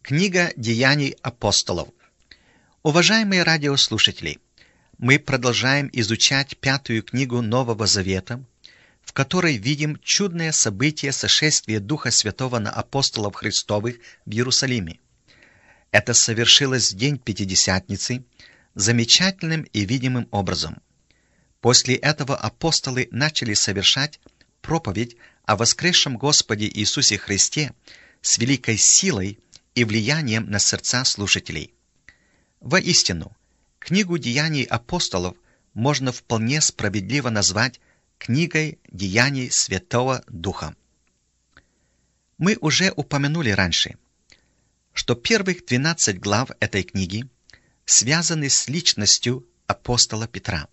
Книга Деяний апостолов. Уважаемые радиослушатели, мы продолжаем изучать 5-ю книгу Нового Завета, в которой видим чудное событие сошествия Духа Святого на апостолов Христовых в Иерусалиме. Это совершилось в день Пятидесятницы замечательным и видимым образом. После этого апостолы начали совершать проповедь о воскресшем Господе Иисусе Христе с великой силой и влиянием на сердца слушателей. Воистину, книгу Деяний апостолов можно вполне справедливо назвать книгой Деяний Святого Духа. Мы уже упомянули раньше, что первых 12 глав этой книги связаны с личностью апостола Петра.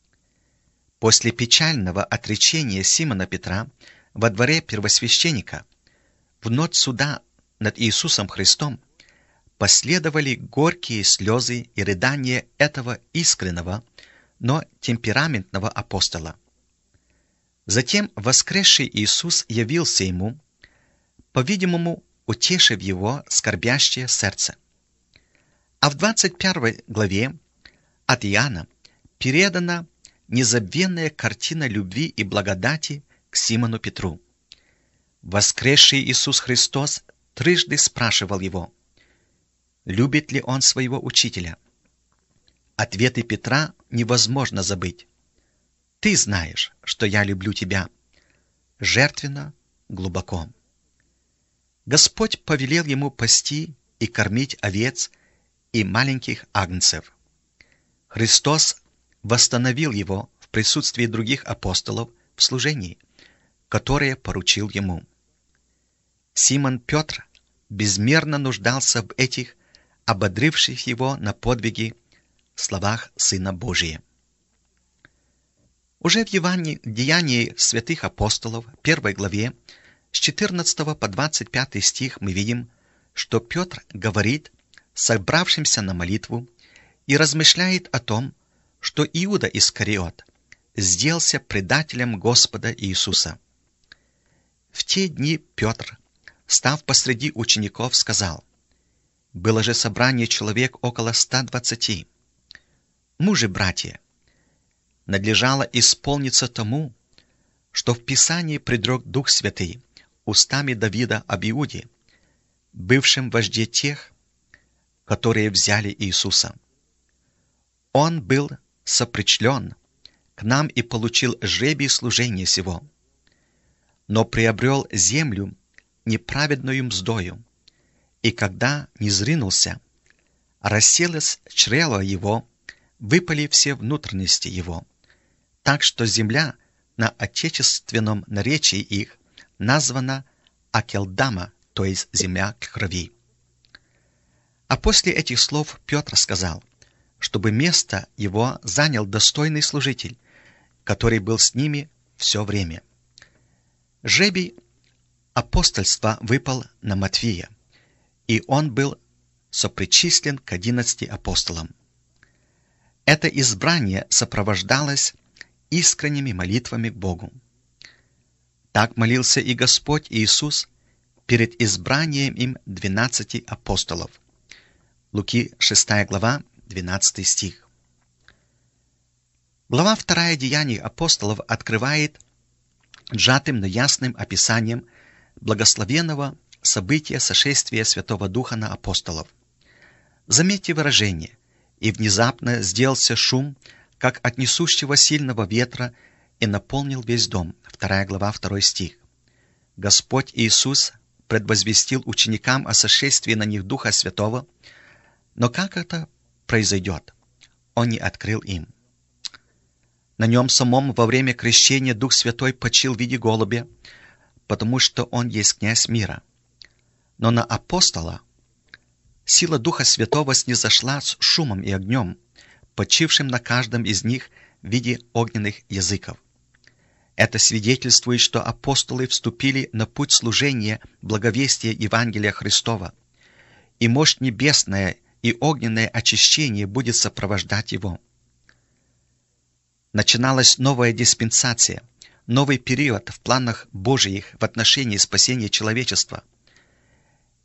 После печального отречения Симона Петра во дворе первосвященника в ночь суда над Иисусом Христом последовали горькие слезы и рыдания этого искреннего, но темпераментного апостола. Затем воскресший Иисус явился ему, по-видимому, утешив его скорбящее сердце. А в 21 главе от Иоанна передана незабвенная картина любви и благодати к Симону Петру. Воскресший Иисус Христос трижды спрашивал его, любит ли он своего учителя. Ответы Петра невозможно забыть. «Ты знаешь, что я люблю тебя». Жертвенно, глубоко. Господь повелел ему пасти и кормить овец и маленьких агнцев. Христос восстановил его в присутствии других апостолов в служении, которое поручил ему. Симон Петр безмерно нуждался в этих, ободривших его на подвиги, словах Сына Божия. Уже в Деянии святых апостолов, 1 главе, с 14 по 25 стих мы видим, что Петр говорит собравшимся на молитву и размышляет о том, что Иуда Искариот сделался предателем Господа Иисуса. В те дни Петр, став посреди учеников, сказал: «Было же собрание человек около 120. Мужи, братья, надлежало исполниться тому, что в Писании предрек Дух Святый устами Давида об Иуде, бывшем вожде тех, которые взяли Иисуса. Он был сопричлен к нам и получил жребий служения сего, но приобрел землю неправедную мздою, и когда низринулся, расселось чрево его, выпали все внутренности его, так что земля на отечественном наречии их названа Акелдама, то есть земля крови». А после этих слов Петр сказал, чтобы место его занял достойный служитель, который был с ними все время. Жребий апостольства выпал на Матфея, и он был сопричислен к 11 апостолам. Это избрание сопровождалось искренними молитвами к Богу. Так молился и Господь Иисус перед избранием им 12 апостолов. Луки 6 глава, 12 стих. Глава 2 Деяний апостолов открывает сжатым, но ясным описанием благословенного события сошествия Святого Духа на апостолов. Заметьте выражение: «И внезапно сделался шум, как от несущего сильного ветра, и наполнил весь дом». 2 глава, 2 стих. Господь Иисус предвозвестил ученикам о сошествии на них Духа Святого, но как это произойдет, Он не открыл им. На нем самом во время крещения Дух Святой почил в виде голубя, потому что Он есть князь мира. Но на апостола сила Духа Святого снизошла с шумом и огнем, почившим на каждом из них в виде огненных языков. Это свидетельствует, что апостолы вступили на путь служения благовестия Евангелия Христова, и мощь небесная и огненное очищение будет сопровождать его. Начиналась новая диспенсация, новый период в планах Божиих в отношении спасения человечества.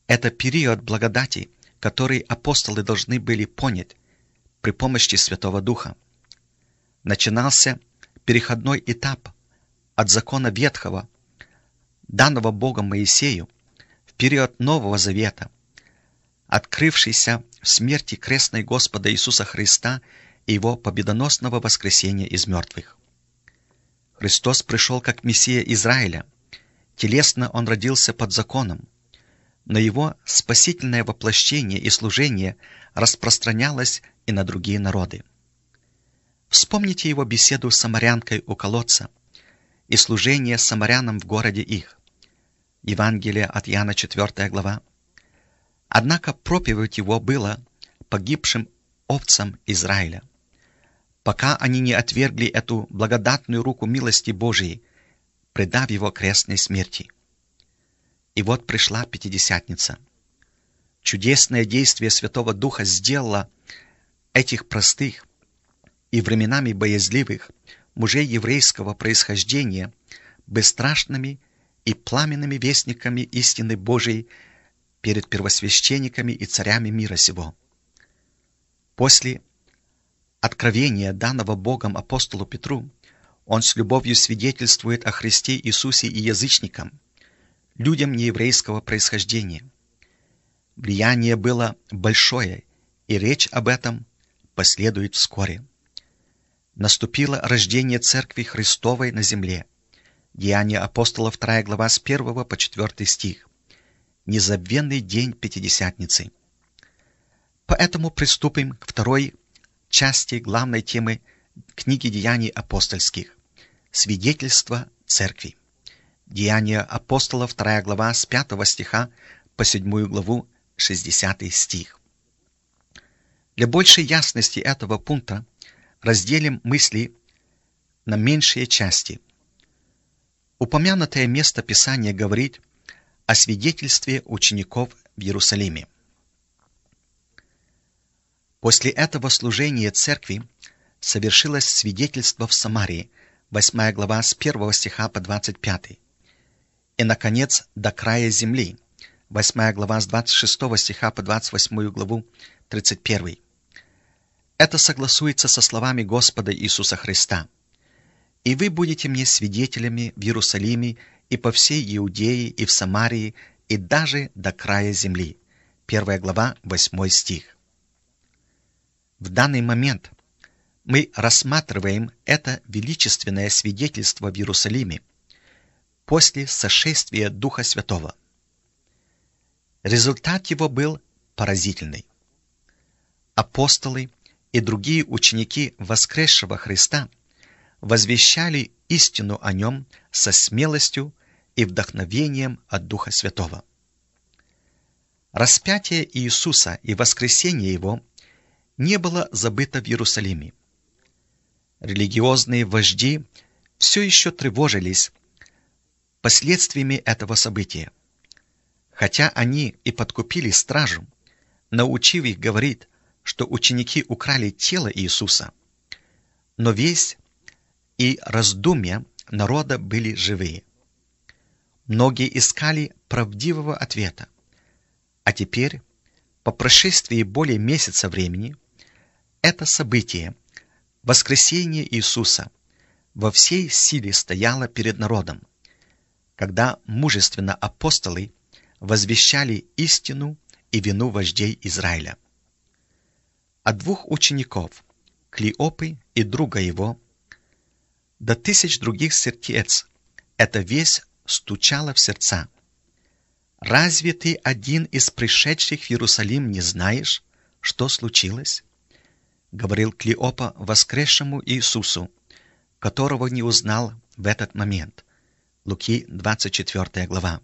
Это период благодати, который апостолы должны были понять при помощи Святого Духа. Начинался переходной этап от закона Ветхого, данного Богом Моисею, в период Нового Завета, открывшийся в смерти крестной Господа Иисуса Христа и Его победоносного воскресения из мертвых. Христос пришел как Мессия Израиля. Телесно Он родился под законом, но Его спасительное воплощение и служение распространялось и на другие народы. Вспомните Его беседу с самарянкой у колодца и служение самарянам в городе их. Евангелие от Иоанна, 4 глава. Однако проповедь Его была погибшим овцам Израиля, пока они не отвергли эту благодатную руку милости Божией, предав Его крестной смерти. И вот пришла Пятидесятница. Чудесное действие Святого Духа сделало этих простых и временами боязливых мужей еврейского происхождения бесстрашными и пламенными вестниками истины Божией перед первосвященниками и царями мира сего. После откровения, данного Богом апостолу Петру, он с любовью свидетельствует о Христе Иисусе и язычникам, людям нееврейского происхождения. Влияние было большое, и речь об этом последует вскоре. Наступило рождение Церкви Христовой на земле. Деяния апостолов, 2 глава, с 1 по 4 стих. Незабвенный день Пятидесятницы. Поэтому приступим к второй части главной темы книги Деяний апостольских. Свидетельство Церкви. Деяния апостолов, 2 глава, с 5 стиха по 7 главу, 60 стих. Для большей ясности этого пункта разделим мысли на меньшие части. Упомянутое место Писания говорит о свидетельстве учеников в Иерусалиме. После этого служения церкви совершилось свидетельство в Самарии, 8 глава, с 1 стиха по 25. И, наконец, до края земли, 8 глава, с 26 стиха по 28 главу, 31. Это согласуется со словами Господа Иисуса Христа. «И вы будете мне свидетелями в Иерусалиме и по всей Иудее и в Самарии, и даже до края земли». 1 глава, 8 стих. В данный момент мы рассматриваем это величественное свидетельство в Иерусалиме после сошествия Духа Святого. Результат его был поразительный. Апостолы и другие ученики воскресшего Христа возвещали истину о Нем со смелостью и вдохновением от Духа Святого. Распятие Иисуса и воскресение Его не было забыто в Иерусалиме. Религиозные вожди все еще тревожились последствиями этого события. Хотя они и подкупили стражу, научив их говорить, что ученики украли тело Иисуса, но весть и раздумья народа были живые. Многие искали правдивого ответа, а теперь, по прошествии более месяца времени, это событие, воскресение Иисуса, во всей силе стояло перед народом, когда мужественно апостолы возвещали истину и вину вождей Израиля. От двух учеников, Клеопы и друга его, до тысяч других сердец, эта весть стучала в сердца. «Разве ты один из пришедших в Иерусалим не знаешь, что случилось?» — говорил Клеопа воскресшему Иисусу, которого не узнал в этот момент. Луки, 24 глава.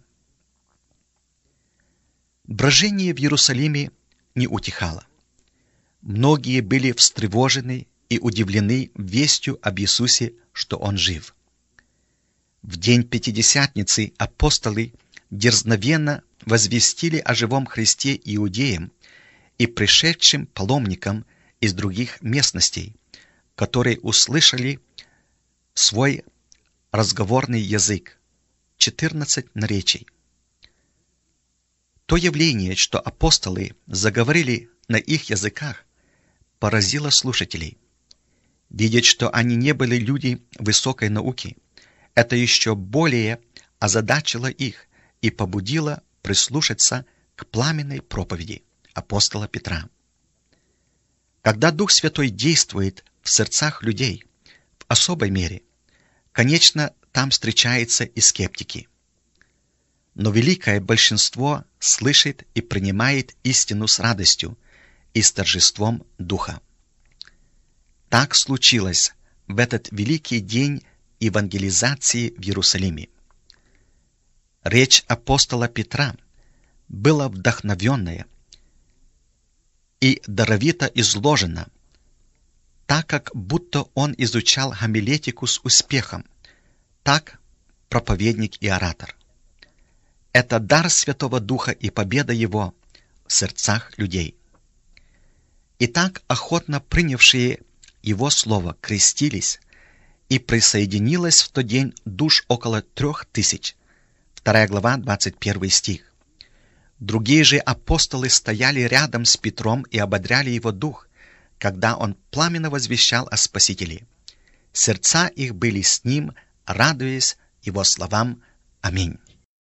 Брожение в Иерусалиме не утихало. Многие были встревожены и удивлены вестью об Иисусе, что Он жив. В день Пятидесятницы апостолы дерзновенно возвестили о живом Христе иудеям и пришедшим паломникам из других местностей, которые услышали свой разговорный язык, 14 наречий. То явление, что апостолы заговорили на их языках, поразило слушателей. Видеть, что они не были люди высокой науки, это еще более озадачило их и побудило прислушаться к пламенной проповеди апостола Петра. Когда Дух Святой действует в сердцах людей в особой мере, конечно, там встречаются и скептики. Но великое большинство слышит и принимает истину с радостью и с торжеством Духа. Так случилось в этот великий день евангелизации в Иерусалиме. Речь апостола Петра была вдохновенная и даровито изложена, так как будто он изучал гомилетику с успехом, так проповедник и оратор. Это дар Святого Духа и победа Его в сердцах людей. Итак, охотно принявшие Его Слово крестились, и присоединилось в тот день душ около 3000. 2 глава, 21 стих. Другие же апостолы стояли рядом с Петром и ободряли его дух, когда он пламенно возвещал о Спасителе. Сердца их были с ним, радуясь его словам. Аминь.